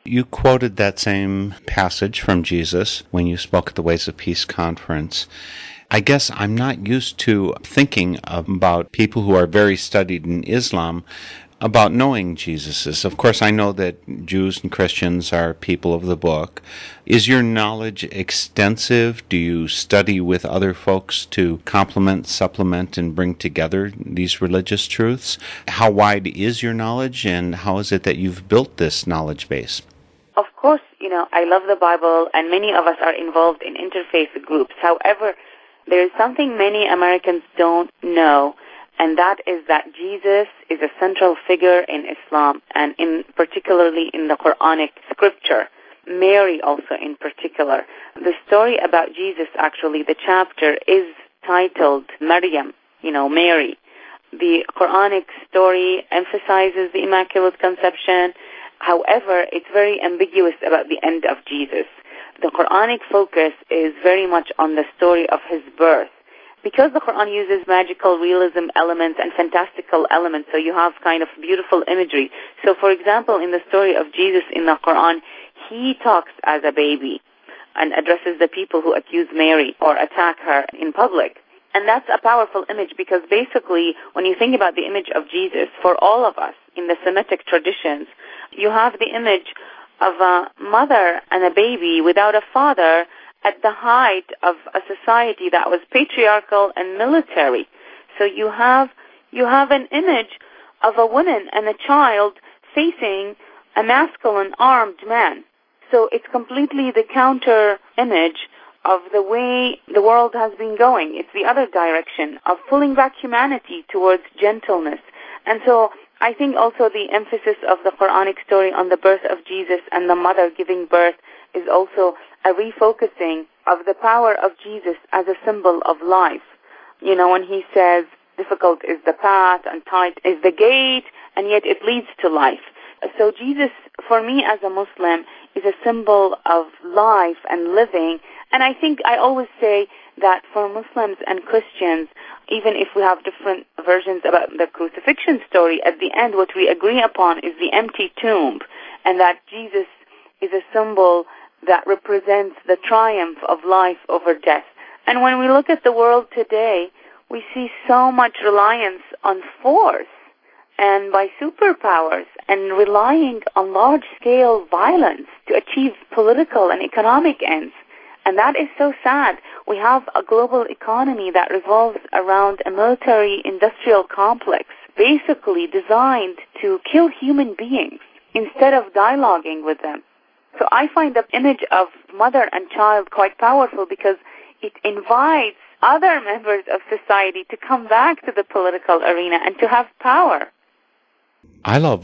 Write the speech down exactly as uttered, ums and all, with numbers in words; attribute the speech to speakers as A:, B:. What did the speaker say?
A: You quoted that same passage from Jesus when you spoke at the Ways of Peace conference. I guess I'm not used to thinking about people who are very studied in Islam about knowing Jesus. Of course, I know that Jews and Christians are people of the book. Is your knowledge extensive? Do you study with other folks to complement, supplement, and bring together these religious truths? How wide is your knowledge, and how is it that you've built this knowledge base?
B: Of course, you know, I love the Bible, and many of us are involved in interfaith groups. However, there is something many Americans don't know, and that is that Jesus is a central figure in Islam, and in particularly in the Quranic scripture. Mary also in particular. The story about Jesus, actually, the chapter is titled Maryam, you know, Mary. The Quranic story emphasizes the Immaculate Conception. However, it's very ambiguous about the end of Jesus. The Quranic focus is very much on the story of his birth. Because the Quran uses magical realism elements and fantastical elements, so you have kind of beautiful imagery. So, for example, in the story of Jesus in the Quran, he talks as a baby and addresses the people who accuse Mary or attack her in public. And that's a powerful image because basically, when you think about the image of Jesus, for all of us in the Semitic traditions, you have the image of a mother and a baby without a father at the height of a society that was patriarchal and military. So you have you have an image of a woman and a child facing a masculine armed man. So it's completely the counter image of the way the world has been going. It's the other direction of pulling back humanity towards gentleness. And so I think also the emphasis of the Quranic story on the birth of Jesus and the mother giving birth is also a refocusing of the power of Jesus as a symbol of life. You know, when he says, difficult is the path and tight is the gate, and yet it leads to life. So Jesus, for me as a Muslim, is a symbol of life and living. And I think I always say that for Muslims and Christians, even if we have different versions about the crucifixion story, at the end what we agree upon is the empty tomb, and that Jesus is a symbol that represents the triumph of life over death. And when we look at the world today, we see so much reliance on force and by superpowers and relying on large-scale violence to achieve political and economic ends. And that is so sad. We have a global economy that revolves around a military-industrial complex, basically designed to kill human beings instead of dialoguing with them. So I find the image of mother and child quite powerful because it invites other members of society to come back to the political arena and to have power.
A: I love